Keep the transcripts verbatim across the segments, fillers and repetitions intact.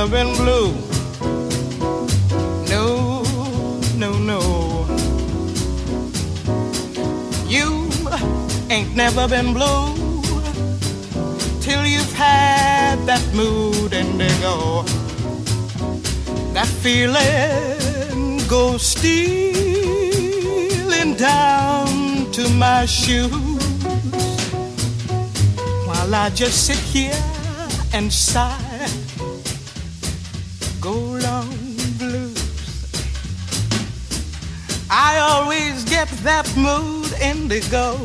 never been blue. No, no, no. You ain't never been blue till you've had that mood indigo. That feeling goes stealing down to my shoes while I just sit here and sigh. Go long blues. I always get that mood indigo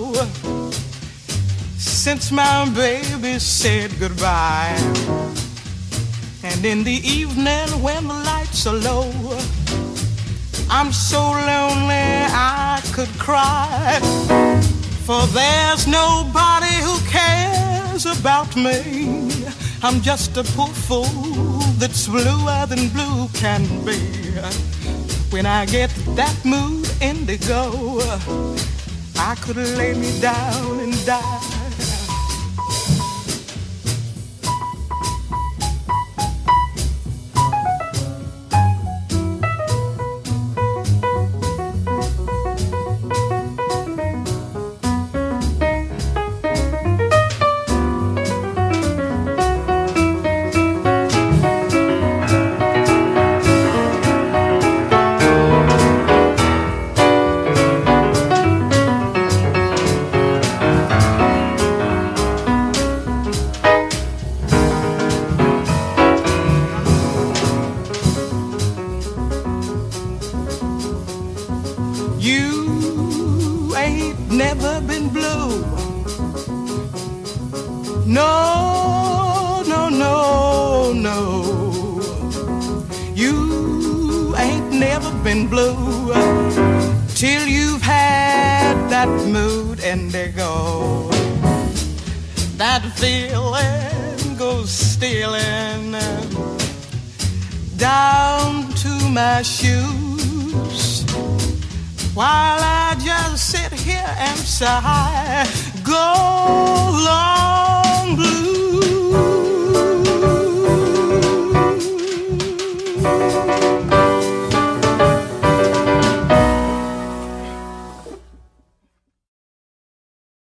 since my baby said goodbye. And in the evening when the lights are low, I'm so lonely I could cry. For there's nobody who cares about me. I'm just a poor fool that's bluer than blue can be. When I get that mood indigo, I could lay me down and die. No, no, no, no. You ain't never been blue till you've had that mood indigo. That feeling goes stealing down to my shoes while I just sit here and sigh. Go long